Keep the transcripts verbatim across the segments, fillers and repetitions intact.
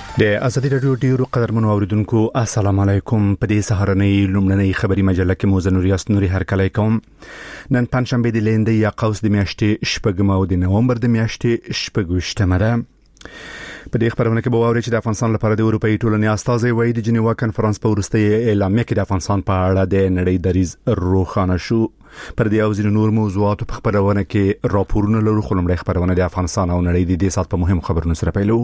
د ازادي رادیو ډیرو قدرمنو اوریدونکو السلام علیکم. په دې سهارنۍ لومړنۍ خبري مجله کې مو زنوریاس نوري هرکلی کوم. نن پنځشنبه د لیندې یا قوس د میاشتې شپږم او د نومبر د میاشتې شپږویشتمه ده. په دې خبرونه کې به واورئ چې د افغانستان لپاره د اروپאי ټولنې استازي وایي د جنیوا کنفرانس په وروستي اعلامیه کې د افغانستان په اړه د نړۍ دریځ روښانه شو. پر دې او ځینو نور موضوعاتو په خبرونه کې راپورونه لرو. خو لومړی خبرونه د افغانستان او نړۍ د دې سات په مهمو خبرونو سره پیلو.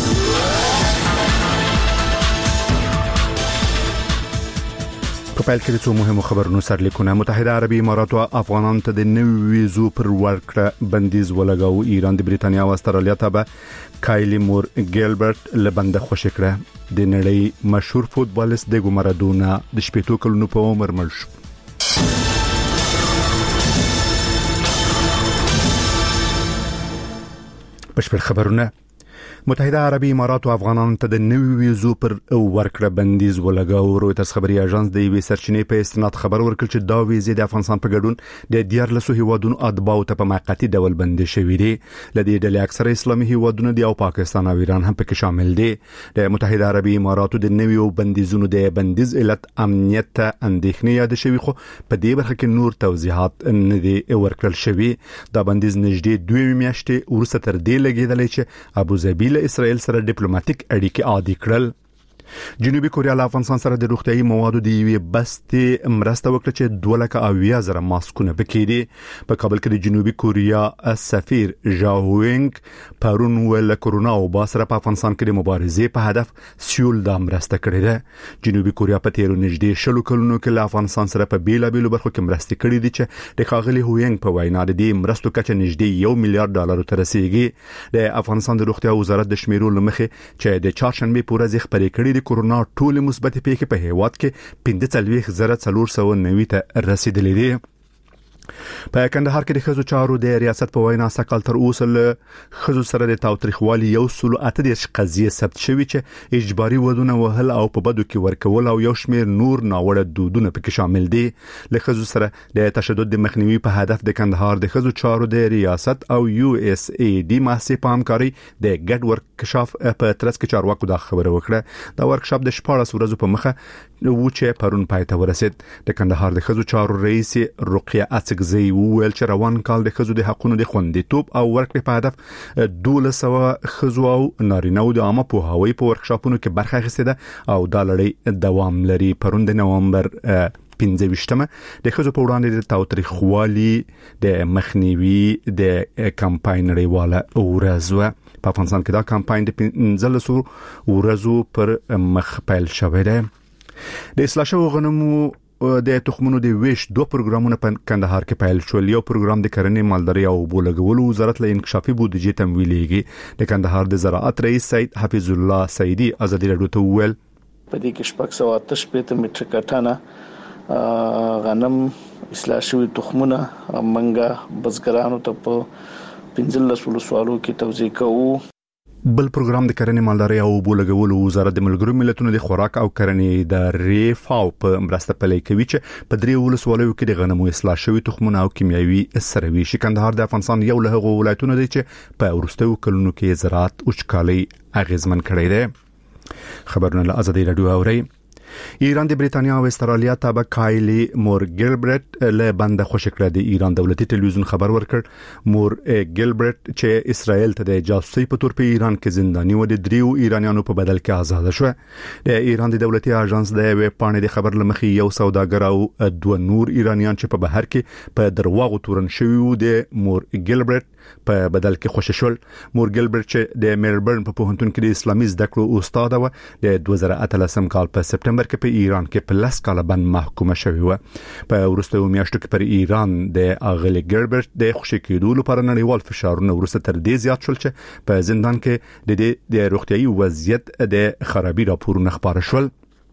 په پیل کې د څو مهمو خبرونو سرلیکونه. متحده عربي امارات او افغانان ته د نوي ویزو پر ورکړه بندیز ولګاو. ایران د بریتانیا او استرالیا ته به کایلی مور ګیلبرت لبنده خوشی کړه. د نړۍ مشهور فوتبالیست دیګو مارادونا د شپږ کلونو په عمر مړ شو. بشپړ خبرونه. متحده عربي امارات او افغانان ته د نوي ویزو پر ورکړه بندیز ولګاو. رويټرز خبري اژانس د وی سرچینې په استناد خبر ورکړ چې دا ویزې د افغانستان په ګډون د دیارلسو هیوادونو اتباعو ته په موقتی ډول بندي شوې دي. لدې ډلې اکثره اسلامي هیوادونه دي او پاکستان او ایران هم پکې شامل دي. د متحده عربي اماراتو د نوي بندیزونو د بندیز علت امنیت ته اندېښنې یاد شوي، خو په دې برخه کې نور توضیحات نه دي ورکړل شوي. دا بندیز نږدې دوه میاشتې وروسته تر دې لګیدلی چې ابوظبي له اسرائیل سره ډیپلوماټیک اړیکې عادي کړل. جنوبي کوریا له افغانستان سره د روغتيایي موادو د یوې بستې مرسته وکړه چې دوه لکه اویا زره ماسکونه پکې دي. په کابل کې د جنوبي کوریا سفیر ژاوینګ پرون ول کورونا او باسره په افغانستان کې د مبارزې په هدف سیول د مرسته کړې ده. جنوبي کوریا په تیرو نږدې شلو کلونو کې له افغانستان سره په بیلابېلو برخو کې مرسته کړې دي چې د ښاغلي هوینګ په وینا د دې مرستو کچه نږدې یو میلیارډ ډالر ته رسیدي. د افغانستان د روغتیا وزارت د شمیرو لمخې چې د چهارشنبه په ورځ خبرې کړې د کورونا ټول مثبت پیښې په هیواد کې پنځه څلوېښت زره څلور سوه نوي ته رسیدلې دي. په کندهار کې د خزو چارو د ریاست په وینا سکهال تر اوسه له خزو سره د تاوتریخوالي یو سل اته د قضیه ثبت شوی چې اجباري ودونه وهل او په بدو کې ورکول او یو شمیر نور ناوړه دودونه پکې شامل دي. له خزو سره د تشدد د مخنیوي په هدف د کندهار د خزو چارو د ریاست او یو اس ای ډي مؤسسې په همکاري د ګډ ورکشاپ په ترڅ کې چارواکو دا خبره وکړه. دا ورکشاپ د شپږ ورځې په مخه و چې پرون پای ته ورسید. د کندهار د خزو چارو رئیس رقیه اڅکزی وویل چې روان کال د خزو د حقونو د خوندیتوب او ورکړې په هدف دوله سوه خزو او نارینه د عامه پوهاوی په ورکشاپونو کې برخه اخیستې ده او دا لړۍ دوام لري. پرون د نومبر پنځه ویشتمه د خزو په وړاندې د تاوتریخوالي د مخنیوي د کمپاین لريواله ورځ په افغانستان کې دا کمپاین د پنځلسو ورځو پر مخ پیل شوی دی. د اصلاح شوو غنمو د تخمونو د ویش دوه پروګرامونه په کندهار کې پیل شول. یو پروګرام د کرنې مالداري او اوبو لګولو وزارت له انکشافي بودیجې تمویلېږي. د کندهار د زراعت رئیس سید حفیظ الله سیدی ازادي رادیو ته وویل په دې کې شپږ سوه اته شپېته میټریک ټنه غنم اصلاح شوي تخمونه منګه بزګرانو ته په پنځلس ولسوالو کې توزیع کوو. بل پروګرام د کرنې مالداري او اوبو لګولو وزارت د ملګرو ملتونو د خوراک او کرنې د ریفاو په مرسته پلي کوي چې په درې ولسوالیو کې د غنمو اصلاح شوي تخمونه او کیمیاوي سروي شي. کندهار د افغانستان یو له هغو ولایتونو دی چې په ورستیو کلونو کې زراعت وچکالي اغیزمن کړی دی. خبرونه له ازادي رادیو اوري. ایران د بریتانیا او استرالیا ته به کایلی مور ګیلبرت له بنده خوشی کړه. د ایران دولتي ټلویزیون خبر ورکړ مور ګیلبرت چې اسرائیل ته د جاسوسي په تور په ایران کې زنداني و د دریو ایرانیانو په بدل کې آزاد شو. د ایران د دولتي اژانس د ویب پاڼې د خبر لمخې یو سوداګر او دوه نور ایرانیان چې په بهر کې په درواغو تورن شوی و د مور ګیلبرت په بدل کې خوشی شول. مور ګیلبرت چې د میلبورن په پوهنتون کې د اسلامي زده کړو استاد و د دوه زره اتلسم کال په سپټمبر کې په ایران کې په لاس کال بند محکومه شوی و. په وروستیو میاشتو کې پر ایران د اغلی ګیلبرت د خوشی کېدو لپاره نړیوال فشارونه ورسته تر دې زیات شول چې په زندان کې د د روغتيایي وضعیت د خرابي راپورونه خبره شول.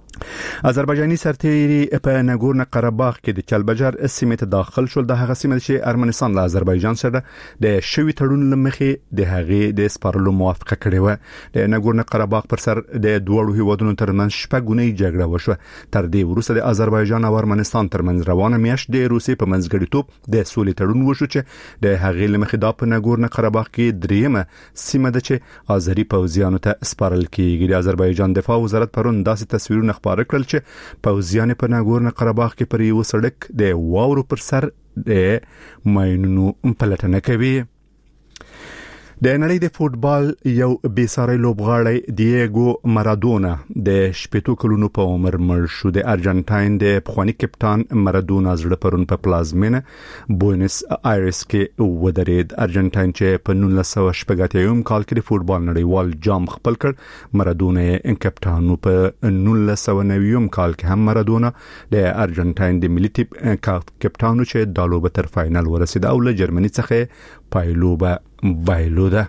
آذربایجاني سرتیري په ناګورنو قرهباغ کې د چلبجر سیمې ته داخل شول. د هغه سیمه چې ارمنستان له آذربایجان سره د شوی تړون لمخې د هغې د سپارلو موافقه کړې و. د ناګورنو قرهباغ پر سر د دوړو هیوادونو ترمنځ شپږونی جګړه وشوه. تر دې وروسته د آذربایجان او ارمنستان ترمنځ روانه میاشت د روسیې په منځګړیتوب د سولې تړون وشو چې د هغې لمخې د په ناګورنو قرهباغ کې دریمه سیمه ده چې آذری پوځیانو ته سپارل کیږي. د آذربایجان دفاع وزارت پرون داسې تصویرونه خبر کړل چې پوځیان په ناګورنو قرهباغ کې پر یو سړک د واورو پر سر د ماینونو پلټنه کوي. د نړۍ د فوتبال یو بیساری لوبغاړی دیېګو مارادونا د شپږ کلونو په عمر مړ شو. د ارجنټاین د پخوانی کپټان مارادونا زړه پرون په پلازمینه بوینس آیرس کې ودرېد. ارجنټاین چې په نولس سوه شپږ اتیا کال کې د فوتبال نړیوال جام خپل کړ. مارادونا یې کپټان په نولس سوه نوي کال کې هم مارادونا د ارجنټاین د ملي ټیم کپټان چې د لوبه تر فائنل ورسید او له جرمني څخه پایلوبه بایلوده.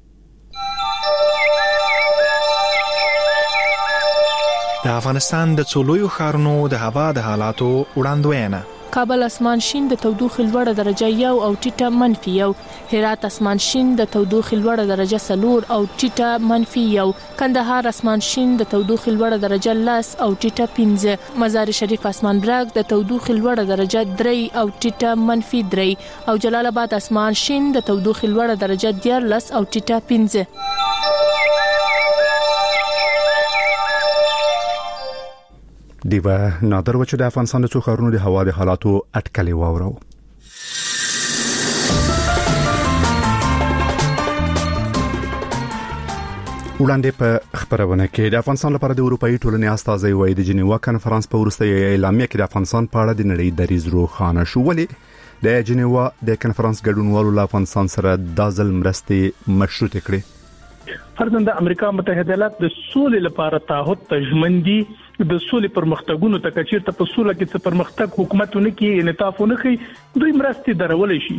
د افغانستان د څولویو ښارونو د هوا د حالاتو وړاندوینه. کابل اسمان شین د تودوخې لوړه درجه یو او ټیټه منفي یو. هرات اسمان شین د تودوخې لوړه درجه سلور او ټیټه منفي یو. کندهار اسمان شین د تودوخې لوړه درجه لس او ټیټه پنځه. مزار شریف اسمان برګ د تودوخې لوړه درجه درې او ټیټه منفي درې. او جلال آباد اسمان شین د تودوخې لوړه درجه دیارلس او ټیټه پنځه. دیو نادر و چې د افغانستان د څو ښارونو د هوا د حالاتو اټکلې واورو. وړاندې په خبرونه کې د افغانستان لپاره د اروپאי ټولنې استازي وایي د جنیوا کنفرانس په وروستۍ اعلامیه کې د افغانستان په اړه د نړۍ دریځ روښانه شو. ولې د جنیوا د کنفرانس ګډونوالو له افغانستان سره د ځل مرستې مشروط کړې؟ فرضاً د امریکا متحده ایالات د سولې لپاره تعهد تضمین دي. د سولې پرمختګونو ته کچیر ته په سوله کې څه پرمختګ حکومتونه کې انعطافونه کوي دوی مرستې درولې شي.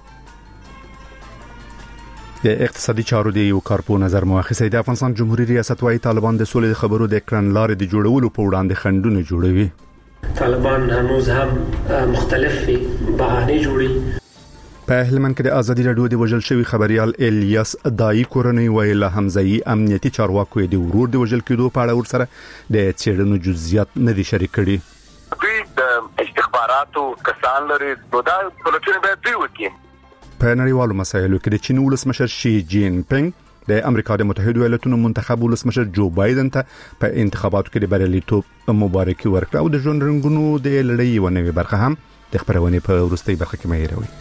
د اقتصادي چارو د یو کارپو نظر مؤخص د افغانستان جمهوریت ریاست وايي طالبان د سولې خبرو د کړنلارې د جوړولو په وړاندې خنډونه جوړوي. طالبان هنوز هم مختلف بهانه جوړي. په هلمند کې د ازادي راډیو د وژل شوی خبريال الیاس دای کورنۍ ویله حمزه‌ای امنیتي چارواکو د ورور د وژل کېدو په اړه ورسره د چیرنو جزئیات نه دي شریک کړي. دوی د استخباراتو کسان لري نو دا پلټنه به دوی وکړي. په نړیوالو مسایلو کې د چین ولسمشر شي جین پینګ د امریکا د متحده ایالاتونو منتخب ولسمشر جو بایدن ته په انتخاباتو کې د بریالیتوب مبارکي ورکړه او د ژوند رنګونو د لړۍ و نوې برخه هم د خبرونه په وروستۍ برخه کې مهیروي.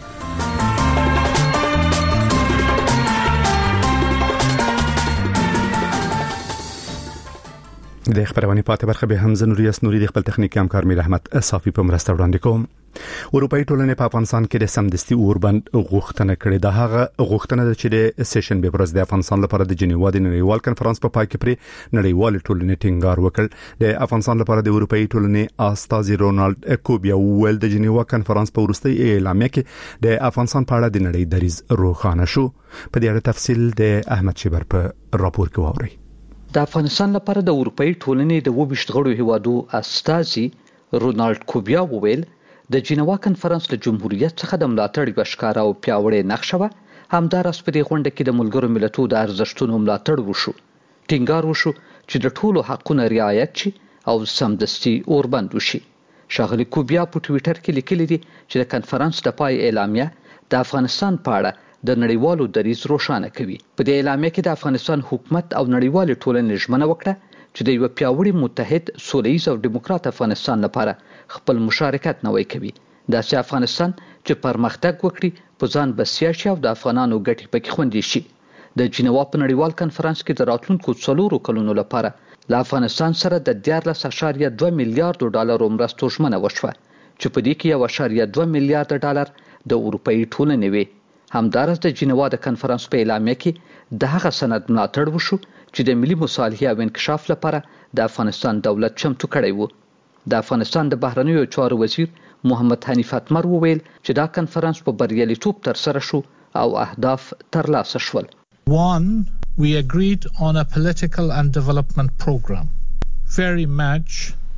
د خبرونه پاتې برخه به حمزه نوریاس نوري د خپل تخنیکی همکار میر احمد صافي په مرسته وړاندې کوم. اروپאי ټولنې په افغانستان کې د سمدستي اوربند غوښتنه کړې. د هغه غوښتنه د چې د سیشن به پرز د افغانستان لپاره د جنیوا د نړیوال کنفرانس په پای کې پر نړیوال ټولنې ټینګار وکړ. د افغانستان لپاره د اروپאי ټولنې استازي رونالد کوبیا ویل د جنیوا کنفرانس په وروستۍ اعلامیه کې د افغانستان په اړه د نړۍ دریځ روښانه شو. په دې اړه تفصیل د احمد شیبر په راپور کې واوري. د افغانستان لپاره د اروپאי ټولنې د وبشت غړو هیوادو استازي رونالد کوبیا وویل د جنیوا کنفرانس له جمهوریت څخه د ملاتړ بشکاره او پیاوړې نقشه و. همدارس په دې غونډه کې د ملګرو ملتونو د ارزښتونو ملاتړ وشو. ټینګار وشو چې د ټولو حقوقو رعایت شي او سمدستي اوربند وشي. شاغلي کوبیا په ټوئیټر کې لیکلي دي چې د کنفرانس د پای اعلامیه د افغانستان په اړه د نړیوالو دریځ روښانه کوي. په دې اعلامیه کې د افغانستان حکومت او نړیوال ټولنې ژمنه وکړه چې د یو پیاوړي متحد سولهییز او دیموکرات افغانستان لپاره خپل مشارکت نوي کوي. داسې افغانستان چې پرمختګ وکړي په ځان بسیا شي او د افغانانو ګټې پکې خوندي شي. د جنیوا په نړیوال کنفرانس کې د راتلونکو څلورو کلونو لپاره له افغانستان سره د دیارلس اعشاریه دوه میلیارډ ډالر مرستو ژمنه وشوه چې په دې کې یو اعشاریه دوه میلیارډ ډالر د اروپאי ټولنې وي. همدارس د جنیوا د کنفرانس په اعلامیه کې د هغه سند ملاتړ وشو چې د ملي مصالحې او انکشاف لپاره د افغانستان دولت چمتو کړی وو. د افغانستان د بهرنیو چارو وزیر محمد حنیف اتمر وویل چې دا کنفرانس په بریالیتوب تر سره شو او اهداف ترلاسه شول. One, we agreed on a political and development program very much.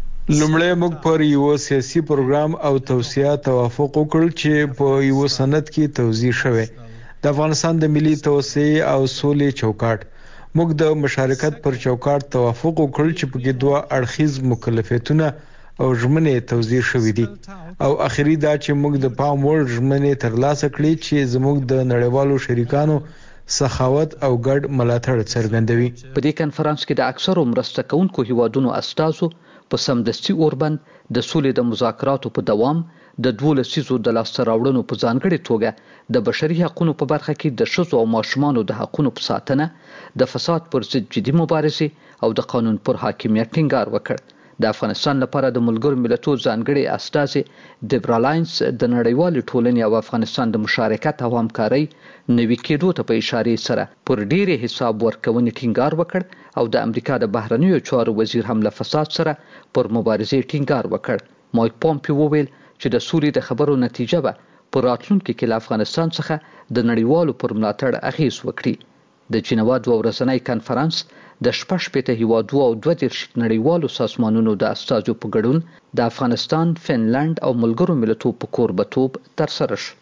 لومړی موږ پر یو سیاسي پروګرام او توسعه توافق وکړ چې په یو سند کې توضیح شوی د افغانستان د ملي توسعه او سولې چوکاټ. موږ د مشارکت پر چوکاټ توافق وکړ چې په کې دوه اړخیز مکلفیتونه او ژمنې توضیح شوې دي او اخیری دا چې موږ د پام وړ ژمنې ترلاسه کړې چې زموږ د نړیوالو شریکانو سخاوت او ګډ ملاتړ څرګندوي. په دې کنفرانس کې د اکثرو مرسته کوونکو هیوادونو استازو په سمدستي اوربند د سولې د مذاکراتو په دوام د دوه لسیزو د لاسته راوړنو په ځانګړي توګه د بشري حقوقو په برخه کې د ښځو او ماشومانو د حقوقو په ساتنه، د فساد پر ضد جدي مبارزه او د قانون پر حاکمیت ټینګار وکړ. د افغانستان لپاره د ملګرو ملتونو ځانګړي استازي دیبرا لاینز د نړیوال ټولنې او افغانستان د مشارکت او همکارۍ نوي کېدو ته په اشاره سره پر ډېرې حساب ورکونې ټینګار وکړ او د امریکا د بهرنیو چارو وزیر هم له فساد سره پر مبارزې ټینګار وکړ. مایک پومپیو وویل چې د سولې د خبرو نتیجه به په راتلونکي کې له افغانستان څخه د نړیوالو پر ملاتړ اغیز وکړي. د جنیوا دوه ورځنی کنفرانس د شپږ شپېته هیوادو او دوه دېرش نړیوالو سازمانونو د استازو په ګډون د افغانستان، فنلند او ملګرو ملتونو په کوربتوب ترسره شو.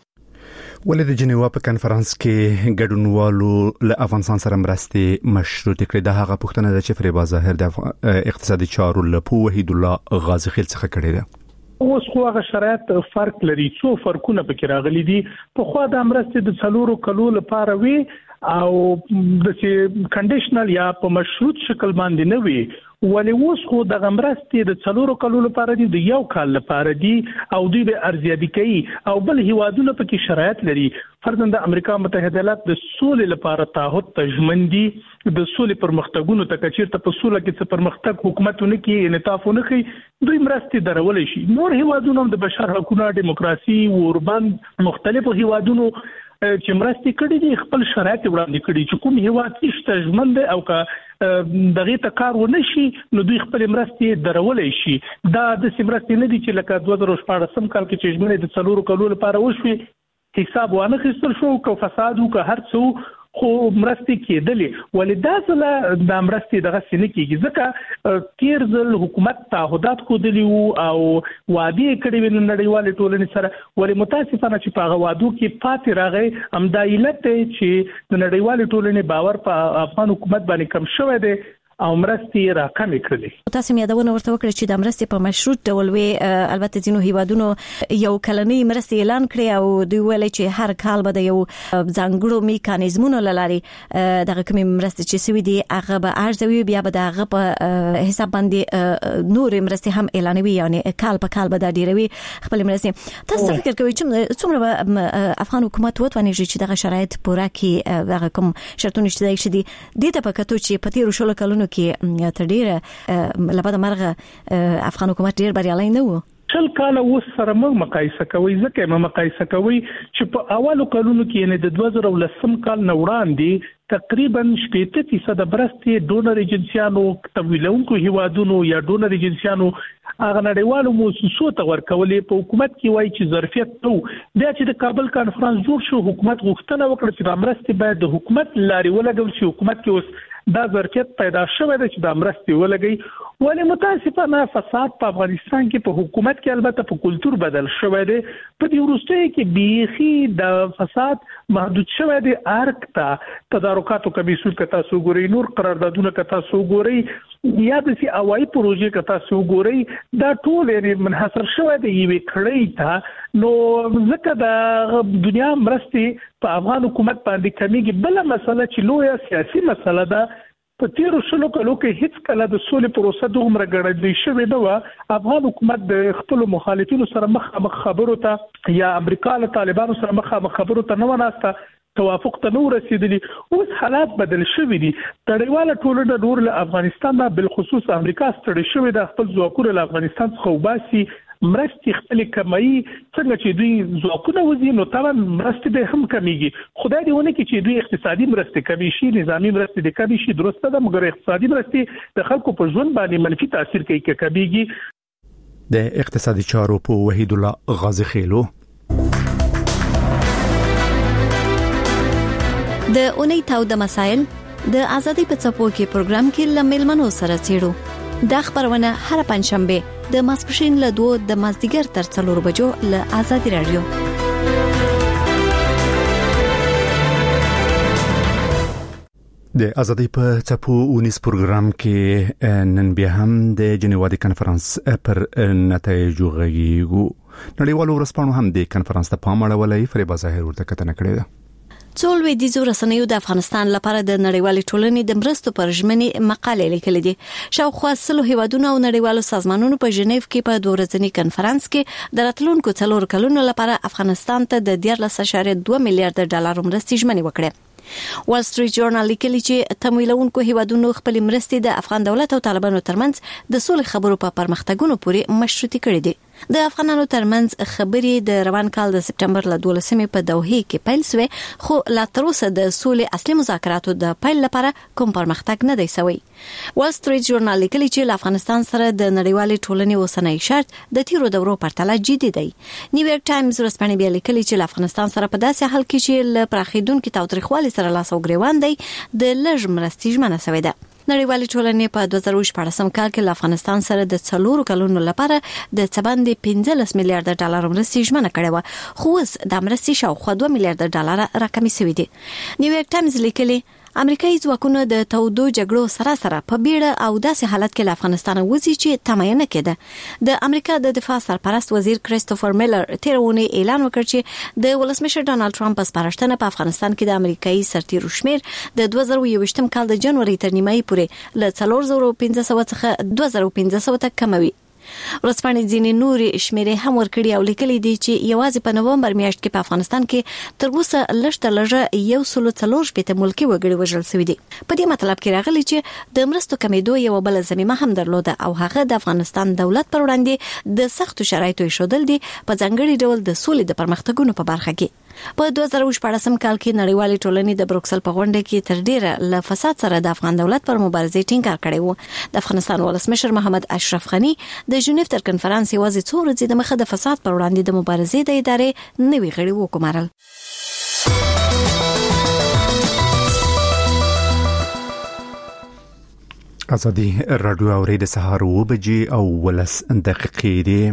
ولې د جنیوا په کنفرانس کې ګډونوالو له افغانستان سره مرستې مشروط کړې؟ د هغه پوښتنه د چفرې بازار د اقتصادي چارو لپاره وحید الله غازی خیل څخه کړې ده. اوس خو هغه شرایط فرق لري، څو فرقونه پکې راغلي دي. په خو د مرستې د څلورو کلو لپاره وی او د کنډیشنل یا په مشروط شکل باندې نه وي، ولې اوس خو د مرستې د څلورو کلو لپاره دي، د یو کال لپاره دي او دوی به ارزیابي کوي او بل هیوادونه پکې شرایط لري. فرضاً د امریکا متحده ایالات د سولې لپاره تعهد تضمن دي، د سولې پرمختګونو ته کچیرته په سوله کې څه پرمختګ حکومتونه کې انعطاف نه کوي، دوی مرستې درولې شي. نور هیوادونه د بشر حقوقو، دیموکراسي، اوربند مختلفو هیوادونو چې مرستې کړې دي خپل شرایط وړاندې کړي چې کوم هیواد چې ژمن دی او که دغه ته کار ونه شي نو دوی خپل مرستې درولې شي. دا د مرستې نه دي چې لکه دوه زره شپاړسم کال کې چې ژمنې د څلورو کلو لپاره وشوي حساب وانه خستل شو، که فساد او که هر څه خو مرستې کېدلې. ولې دا ځله د مرستې دغه سینه کېږي ځکه تیر ځل حکومت تعهدات ښودلي وو او وعدې کړې وې نړیوالې ټولنې سره، ولې متاسفانه چې په هغه وعدو کې پاتې راغی. همدا علت دی چې د نړیوالې ټولنې باور په افغان حکومت باندې کم شوی دی او مرستې راکمې کړلې. تاسو یادونه ورته وکړه چې د مرستې په مشروط ډول وي، البته ځینو هیوادونو یو کلنۍ مرستې اعلان کړې او دوی ویل چې هر کال به د یو ځانګړو میکانیزمونو لاري دغه کومې مرستې چې سوي دي هغه به ارزوي، بیا به دغه په حساب باندې نور مرستې هم اعلانوي، یعنی کال په کال به دا ډیروي خپل مرستې. تاسو فکر کوئ چې څومره افغان حکومت وتواني چې دغه شرایط پوره کړي، دغه کوم شرطونه چې دای شي دي د ته پکاتو چې په تیر شلو کلونو کې تر ډیره لپاره مرغه افغان حکومت ډیر بریالي نه وو؟ شل کاله اوس سره موږ مقایسه کوي، ځکه موږ مقایسه کوي چې په اولو کلونو کې یعنی د دوه زره لسم کال نه وړاندې تقریبا شپږ فیصد مرستې ډونر ایجنسیانو، تمویلونکو هیوادونو یا ډونر ایجنسیانو هغه نړیوالو مؤسسو ته ورکولې. په حکومت کې وایي چې ظرفیت نو بیا چې د کابل کانفرنس جوړ شو حکومت غوښتنه وکړه چې د مرستې باید د حکومت لارې ولګول شي. حکومت کې اوس دا ظرفیت پیدا شوی دی چې د مرستې ولګي. ولې متاسفانه فساد په افغانستان کې په حکومت کې البته په کلچر بدل شوی دی. په دې وروستیو کې بیخي د فساد محدود شوی دی. ارک ته تدارکاتو کمیسیون که تاسو ګورئ، نور قراردادونه که تاسو ګورئ، یا د سی اوای پروژې که تاسو ګورئ، دا ټول یعنی منحصر شوی دی یوې کړۍ ته. نو ځکه د دنیا مرستې په افغان حکومت باندې کمیږي. بل مسله چې لویه سیاسي مسله ده، په تیرو شلو کلو کې هیڅ کله د سولې پروسه دومره ګړندۍ شوې نه وه. افغان حکومت د خپلو مخالفینو سره مخامخ خبرو ته یا امریکا له طالبانو سره مخامخ خبرو ته نه وناسته، توافق ته نه ورسېدلي. اوس حالات بدل شوي دي. نړیواله ټولنه نور له افغانستان نه بالخصوص امریکا ستړې شوې ده، خپل ځواکونه له افغانستان څخه وباسي، مرستې خپل کمایي. څنګه چې دوی ځواکونه وځي نو طبعا مرستې به هم کمیږي. خدای دې ونه کړي چې دوی اقتصادي مرستې کمې شي، نظامی مرستې دې کمې شي، درسته ده، مګر اقتصادي مرستې د خلکو په ژوند باندې منفي تاثیر کوي که کمیږي. د اقتصادي چارو په وحید الله غازی خیلو. د اونۍ تاو د مسائل د ازادي په څپو کې پروګرام کې لملمنو سره چیرو دا خبرونه هر پنځشنبه د ماسپښین له دوه د مازدیګر تر څلور بجو له آزادي رادیو. د ازادي په چپو ونیس پروګرام کې نن بیا هم د جنیوا د کانفرنس پر نتایجو غږیږو. نړیوالو ورځپاڼو هم د کانفرنس ته پام اړولی. فریبا ظاهر ورته کتنه کړې ده. څو لویدیځو رسنیو د افغانستان لپاره د نړیوالې ټولنې د مرستو پر ژمنې مقالې لیکلې دي. شاوخوا سلو هیوادونو او نړیوالو سازمانونو په ژنیف کې په دوه ورځني کانفرنس کې د راتلونکو څلور کلونو لپاره افغانستان ته د دیارلس اعشاریه دوه میلیارډ ډالر مرستې ژمنې وکړې. وال سټریټ جورنال لیکلی چې تمویلونکو هیوادونو خپل مرستې د افغان دولت او طالبانو ترمنځ د سولې خبرو په پرمختګونو پورې مشروطي کړې دي. د افغانانو ترمنځ خبرې د روان کال د سپټمبر له دولسمې په دوحه کې پیل شوې، خو لا تر اوسه د سولې اصلي مذاکراتو د پیل لپاره کوم پرمختګ نه دی شوی. وال سټریټ جورنال لیکلی چې له افغانستان سره د نړیوالې ټولنې اوسنۍ شرط د تیرو دورو پرتله جدي دی. نیویارک ټایمز ورځپاڼه بیا لیکلی چې له افغانستان سره په داسې حال کې چې له پراخیدونکو تاوتریخوالي سره لاس او ګریوان دی د لږ مرستې ژمنه شوې ده. نړیوالې ټولنې په دوه زره شپږم کال کې له افغانستان سره د څلورو کلونو لپاره د څبندې پنځلس میلیارډ ډالر مرستې ژمنه کړې وه، خو اوس د مرستې شاوخوا دوه میلیارډ ډالر راکمې شوې دي. نیویارک ټایمز لیکلي امریکایي ځواکونه د تودو جګړو سره سره په بیړه او داسې حالت کې له افغانستان وځي چې تمایه نه کېده. د امریکا د دفاع سرپرست وزیر کریستوفر میلر تیر اونۍ اعلان وکړ چې د ولسمشر ډانلډ ټرمپ په سپارښتنه په افغانستان کې د امریکایي سرتیرو شمیر د دوه زره یوویشتم کال د جنوري تر نیمایي پورې له څلور زره پنځه سوه څخه دوه زره پنځه سوه ته کموي. ورځپاڼې ځینې نورې شمیرې هم ورکړي او لیکلي دي چې یوازې په نومبر میاشت کې په افغانستان کې تر اوسه لږ تر لږه یو سل څلور شپېته ملکي وګړي وژل شوي دي. په دې مطلب کې راغلي چې د مرستو کمیدو یو بل ضمیمه هم درلوده او هغه د افغانستان دولت پر وړاندې د سختو شرایطو ایښودل دي، په ځانګړي ډول د سولې د پرمختګونو په برخه کې. په دوه زره شپږم کال کې نړیوالې ټولنې د بروکسل په غونډه کې تر ډیره له فساد سره د افغان دولت پر مبارزې ټینګار کړی و. د افغانستان ولسمشر محمد اشرف غنی د ژنیف تر کنفرانس یوازې څو ورځې د مخه د فساد پر وړاندې د مبارزې د ادارې نوي غړي وګمارل. ازادي رادیو اوري د سهار و بجې او ولس دقیقې دي.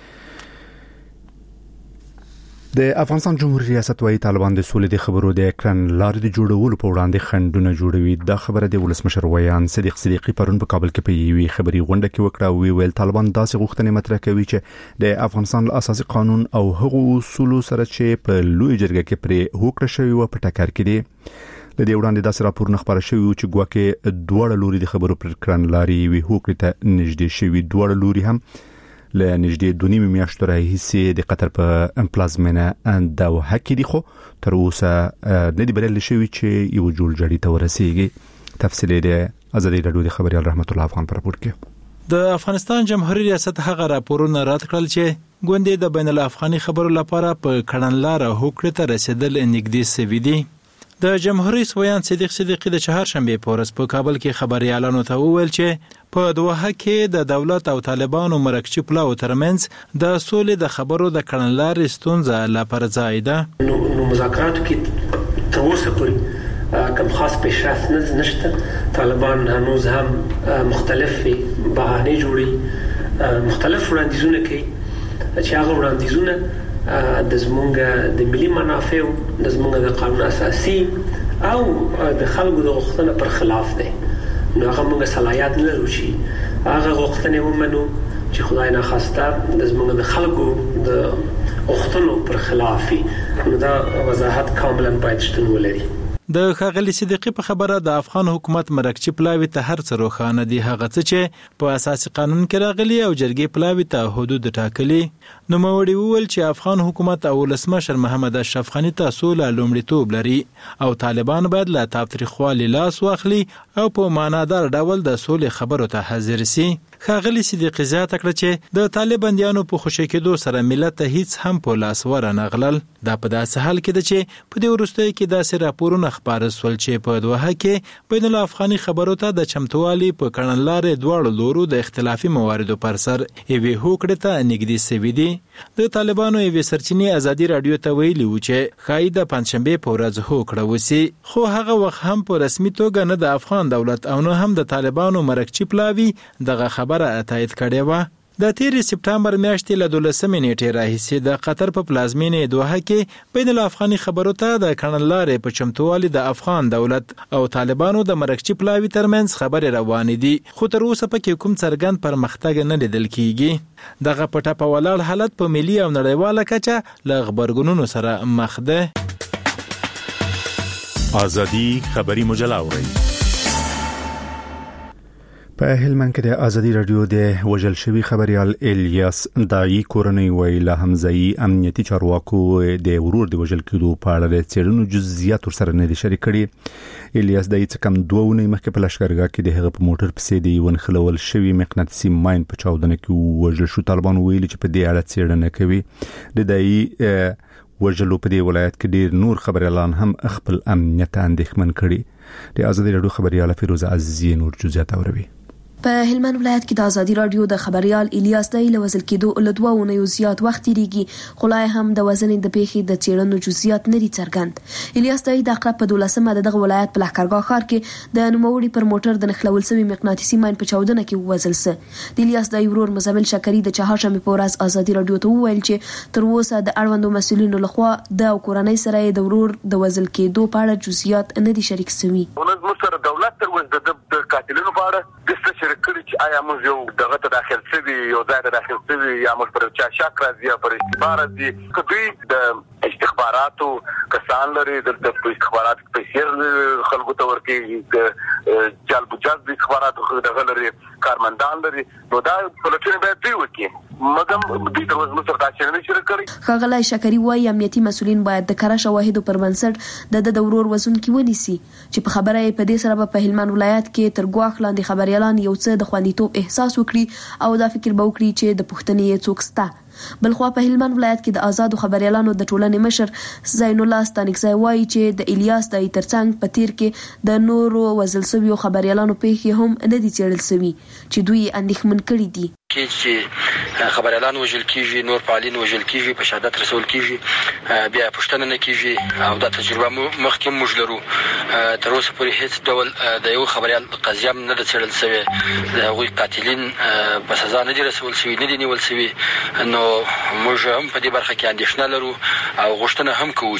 د افغانستان جمهوریت ریاست وايي طالبان د سولې د خبرو د اکران لارې د جوړولو په وړاندې خنډونه جوړوي. دا خبره د ولسمشر ویان صدیق صدیقی پرون په کابل کې په یوې خبري غونډه کې وکړه او ویل طالبان داسې غوښتنې مطرح کوي چې د افغانستان اساسي قانون او هغو اصولو سره چې په لوی جرګه کې پرې هوکړه شوی و په ټکر کې دي. د دې وړاندې داسې راپورونه خبره شوی و چې ګواکې دوړ لوري د خبرو پر اکران لارې وی هوکړه ته نږدې شوی. دوړ لوري هم له نږدې دوه نیمه میاشتو راهیسې د قطر په پلازمینه دوحه کې دي، خو تر اوسه نه دی بریالي شوی چې یو جوړجاړي ته ورسیږي. تفصیل د ازادي رادیو د خبريال رحمت الله افغان پر راپور کې. د افغانستان جمهوریت ریاست هغه راپورونه رد کړل چې ګوندې د بین الافغاني خبرو لپاره په کړنلاره هوکړه ته رسیدل نږدې سوي دي. د جمهوریت ویان صدیق صدیقی د چهارشنبه په ورځ په کابل کې خبريالانو ته وویل چې په دوحه کې د دولت او طالبانو مرکچی پلاو ترمنځ د سولې د خبرو د کړنلارې ستونزه لا پر ځای ده. نو مذاکراتو کې تر اوسه پورې کوم خاص پیشرفت نشته. طالبان هنوز هم مختلف بهانې جوړي، مختلف وړاندیزونه کوي چې هغه وړاندیزونه د زمونږ د ملي منافع، د زمونږ د قانون اساسي او د خلکو د غوښتنو پر خلاف دي. نو هغه موږ صلاحیت نه لرو چې هغه غوښتنې ومنو چې خدای نه خواسته د زمونږ د خلکو د غوښتنو پر خلاف وي. نو دا وضاحت کاملا باید شتون ولري. د ښاغلي صدیقی په خبره د افغان حکومت مرکچی پلاوی ته هر څه روښانه دي، هغه څه چې په اساسي قانون کې راغلي او جرګې پلاوی ته حدود ټاکلي. نو موري وویل چې افغان حکومت او ولسمشر محمد اشرف غنی ته سوله لومړیتوب لري او طالبان باید له تاوتریخوالي لاس واخلي او په معنادار ډول د سولې خبرو ته حاضر سي. ښاغلي صدیقي زیاته کړه چې د طالبانیانو په خوشی کېدو سره ملت ته هیڅ هم په لاس ورنه غلل. دا په داسې حال کې ده چې په دې وروستیو کې داسې راپورونه خپاره سول چې په دوحه کې بین الافغاني خبرو ته د چمتووالي په کړنلارې دواړو لورو د اختلافي مواردو پر سر یوې هوکړې ته نږدې سوي دي. د طالبانو یوې سرچینې ازادي راډیو ته ویلي و چې ښایي د پنجشنبې په ورځ هوکړه وسي، خو هغه وخت هم په رسمي توګه نه د افغان دولت او نه هم د طالبانو مرکچی پلاوي دغه خبره تایید کړې وه. د تیرې سپټمبر میاشتې له دولسمې نیټې راهیسې د قطر په پلازمینې دوحه کې بین الافغاني خبرو ته د کړنلارې په چمتووالي د افغان دولت او طالبانو د مرکچی پلاوي ترمنځ خبرې روانې دي، خو تر اوسه پکې کوم څرګند پرمختګ نه لیدل کیږي. دغه په ټپه ولاړ حالت په ملي او نړیواله کچه له غبرګونونو سره مخ ده. ازادي خبري مجله اوري. په هلمند کې د ازادي رادیو د وژل شوی خبريال الیاس دای کورنۍ ویله حمزه‌ای امنیتي چارواکو د ورور د وژل کېدو په اړه د څېړنو جزئیات سره نه دي شریک کړي. الیاس دای څه کم دوه ونې مخکې په لشکرګاه کې د هغه په موټر پسې دی ونخلول شوی مقناطیسي ماین په چاودنه کې وژل شو. طالبان ویلي چې په دې اړه څېړنه کوي. د دای وژلو په دې ولایت کې ډیر نور خبريالان هم خپل امنیت اندېښمن کړي. د ازادي رادیو خبريال فیروزه عزیزی نور جزئیات اوري. په هلمند ولایت کې د ازادي رادیو د خبريال الیاس دای له وژل کېدو له دوه ونیو زیات وخت تیریږي، خو لا هم د وزن د پیښې د څېړنو جزئیات نه دي څرګند. الیاس دای د عقرب په دولسمه دغه ولایت په لښکرګاه ښار کې د نوموړي پر موټر د نښلول شوي مقناطیسي ماین په چاودنه کې ووژل سو. د الیاس دای ورور مزمل شکري د چهارشنبې په ورځ ازادي رادیو ته وویل چې تر اوسه د اړوندو مسؤلینو لخوا د کورنۍ سره د ورور د وژل کېدو په اړه جزئیات نه دي شریک شوي. ولز دولت تر وځ د قاتلینو په اړه د څه شریک کړي چې آیا موږ یو دغه ته داخل شوي یو ځای ته داخل شوي یا موږ پر چا شک راځي یا پر اشتباه راځي. کدی د استخباراتو کسان لري د استخبارات په سیر خلکو ته ورکی د جال بوجاز د استخباراتو دغه لري کارمندان لري، نو دا پلټنه به دی وکي مګم د تر اوسه مصر دا چې نه شروع کړی. خغلای شکري وايي امنیتي مسؤلین باید د کره شواهدو پر بنسټ د د ورور وزن کې ونیسي چې په خبره په دې سره په هلمند ولایت کې تر ګواښ لاندې خبريالان یو څه د خوندیتوب احساس وکړي او دا فکر به وکړي چې د پښتنې څوک ستا. بلخوا په هلمند ولایت کې د آزادو خبريالانو د ټولنې مشر زین الله ستانکزی وایي چې د الیاس د ترڅنګ په تیر کې د نورو وزل سویو خبريالانو پیښې هم نه دي څېړل شوي چې دوی اندېښمن کړي دي. کې چې خبريالان وژل کیږي، نور فعالین وژل کیږي، په شهادت رسول کیږي، بیا پښتنه نه کیږي او دا تجربه مخکې موږ لرو. تر اوسه پورې هیڅ ډول د یو خبريال قضیه نه ده څېړل شوې، د هغوی قاتلین په سزا نه دي رسول شوي، نه دي نیول شوي. نو موږ هم په دې برخه کې اندېښنه لرو او غوښتنه هم کوو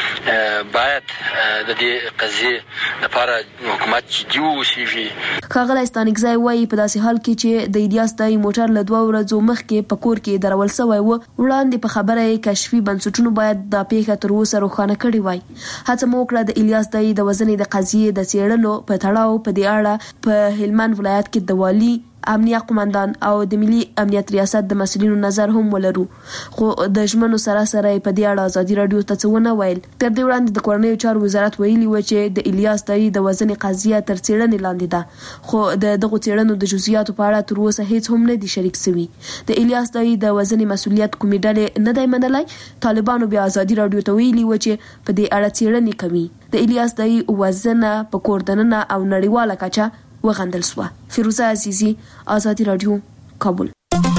چې باید د دې قضیې لپاره حکومت جدي واوسېږي. ښاغلی ستانکزی وایي په داسې حال کې چې د الیاس دای موټر له دوه ورځو مخکې په کور کې درول شوی و، وړاندې په خبره کشفي بنسټونو باید دا پیښه تر اوسه روښانه کړې وای. هڅه مو وکړه د الیاس دای د وژنې د قضیې د څېړنو په تړاو په دې اړه په هلمند ولایت کې د والي امنیه قومندان او د ملي امنیت ریاست د مسؤلینو نظر هم ولرو، خو د ژمنو سره سره په دې اړه ازادي رادیو ته څه ونه ویل. تر دې وړاندې د کورنیو چارو وزارت ویلي و چې د الیاس دای د وژنې قضیه تر څېړنې لاندې ده، خو د دغو څېړنو د جزئیاتو په اړه تر اوسه هیڅ هم نه دي شریک شوي. د الیاس دای د وژنې مسؤلیت کومې ډلې نه دی منلی. طالبانو بیا ازادي رادیو ته ویلي و چې په دې اړه څېړنې کوي. د الیاس دای وژنه په کور دننه او نړیواله کچه وغندل شوه. فیروزه عزیزی، ازادي رادیو، کابل.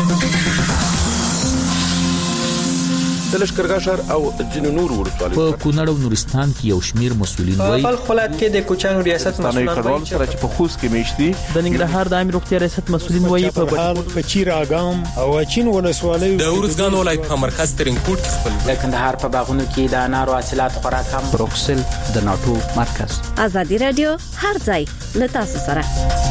د لشکرګاه ښار او ځینو نورو ولسوالیو په کونړ او نورستان کې یو شمیر مسؤلین وایي په خپل کې د کوچانو ریاست مسؤلین وایي چې په خوست کې میشتي د ننګرهار د امیر روغتیا ریاست مسؤلین وایي په بهار په چیر اګام او چین ولسوالیو د ورزګان ولایت په مرکز ترینکوټ کې خپل د کندهار په باغونو کې د انارو حاصلات خوراک هم بروکسل د ناتو مرکز. ازادي رادیو هر ځای له تاسو سره.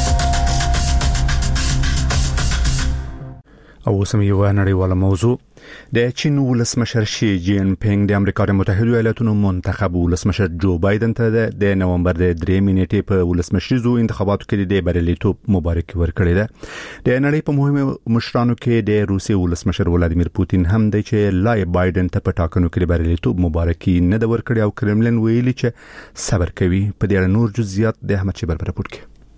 او سم یو نړیواله موضوع د چین ولسمشر شي جین پینګ د امریکا د متحده ایالاتونو منتخب ولسمشر جو بایدن ته د نومبر د درې نیټې په ولسمشریزو انتخاباتو کې د بریالیتوب مبارکي ورکړې ده. د نړۍ په مهمو مشرانو کې د روسي ولسمشر ولادیمیر پوتین هم دی چې لای بایدن ته په ټاکنو کې د بریالیتوب مبارکي نه د ورکړې او کرملین ویلي چې صبر کوي. په دې اړه نور جزئیات د احمد شیبر پر راپور کې.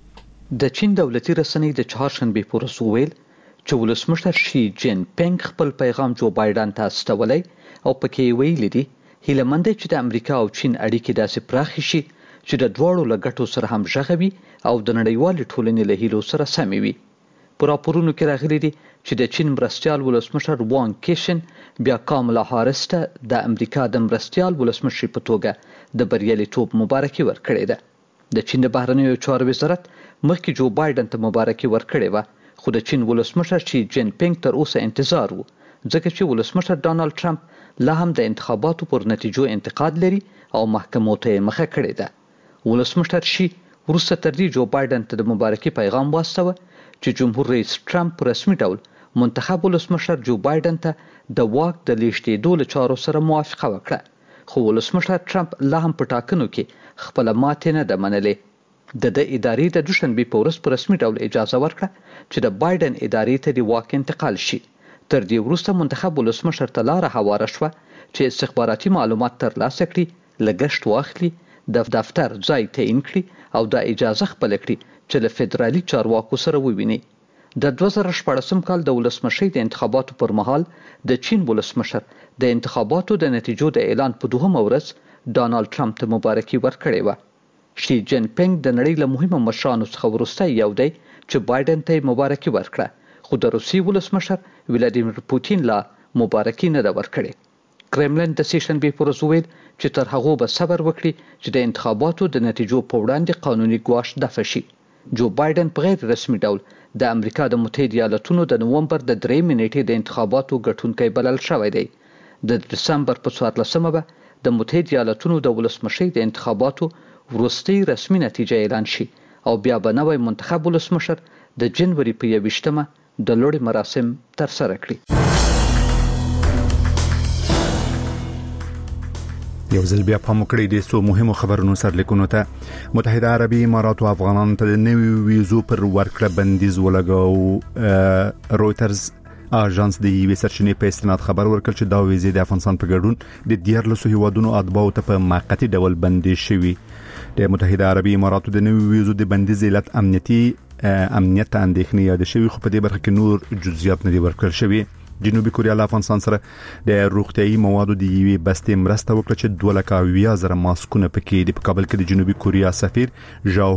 د چین دولتي رسنۍ د چهارشنبه په ورځ وویل چې ولسمشر شي جین پینګ خپل پیغام جو بایدن ته استولی او پکې ویلي دي هیله مند چې د امریکا او چین اړیکې داسې پراخ شي چې د دواړو لګټو سره هم ژغوي او د نړیوال ټولنې له هیلو سره سم وي. په راپورونو کې راغلي دي چې د چین مرستيال ولسمشر وانګ کیشن بیا کاملا هاریس ته د امریکا د مرستيال ولسمشر په توګه د بریالیتوب مبارکي ورکړې ده. د چین د بهرنیو چارو وزارت مخکې جو بایدن ته مبارکي ورکړې و، خو د چین ولسمشر شي جین پینګ تر اوسه انتظار و ځکه چې ولسمشر ډانلډ ټرمپ لا هم د انتخاباتو پر نتیجو انتقاد لري او محکمو ته مخه کړې ده. ولسمشر شي وروسته تر دې جو بایدن ته د مبارکي پیغام واستوه چې جمهور رئیس ټرمپ په رسمي ډول منتخب ولسمشر جو بایدن ته د واک د لیږدېدو له چارو سره موافقه وکړه، خو ولسمشر ټرمپ لا هم په ټاکنو کې خپل ماتې نه ده منلې. د د ادارې د دوشنبه په ورځ په رسمي ډول اجازه ورکړه چې د بایدن ادارې ته د واک انتقال شي. تر دې وروسته منتخب ولسمشر ته لاره هواره شوه چې استخباراتي معلومات ترلاسه کړي، لګښت واخلي، د دفتر ځای تعیین کړي او د اجازه خپل کړي چې له فدرالي چارواکو سره وویني. د دوه زره شپاړسم کال د ولسمشۍ د انتخاباتو پر مهال د چین ولسمشر د انتخاباتو د نتیجو د اعلان په دوهمه ورځ ډانلډ ټرمپ ته مبارکي ورکړې و. شي جین پینګ د نړۍ له مهمو مشرانو څخه وروسته یو دی چې بایدن ته مبارکي ورکړه، خو د روسي ولسمشر ولادیمیر پوتین لا مبارکي نه ده ورکړې. کرملن د سیشنبه په ورځ وویل چې تر هغه به صبر وکړي چې د انتخاباتو د نتیجو په وړاندې قانوني ګواښ دفع شي. جو بایدن په غیر رسمي ډول د امریکا د متحده ایالاتونو د نومبر د درې نیټې د انتخاباتو ګټونکی بلل شوی دی. د دسمبر په څوارلسمه به د متحده ایالاتونو د ولسمشۍ د انتخاباتو وروستۍ رسمي نتیجه اعلان شي او بیا به نوی منتخب ولسمشر د جنوري په یویشتمه د لوړې مراسم ترسره کړي. یو ځل بیا په مکړې د سو مهمو خبرونو سرلیکونو ته متحده عربي امارات او افغانان ته د نوي ویزو پر ورکړه بندیز ولګاو. رويټرز اژانس د یوې سرچینې په استناد خبر ورکړ چې دا ویزې د افغانستان په ګډون د دیارلسو هیوادونو اتباعو ته په موقتی ډول بندي شوي. د متحده عربي اماراتو د نوي ویزو د بندیز علت امنیتي امنیت اندېښنې یاد شوی، خو په دې برخه کې نور جزئیات نه دي ورکړل شوي. جنوبي کوریا له افغانستان سره د روغتيایي موادو د یوې بستې مرسته وکړه چې دوه لک او اویا زره ماسکونه پکې د کابل کې د جنوبي کوریا سفیر ژاو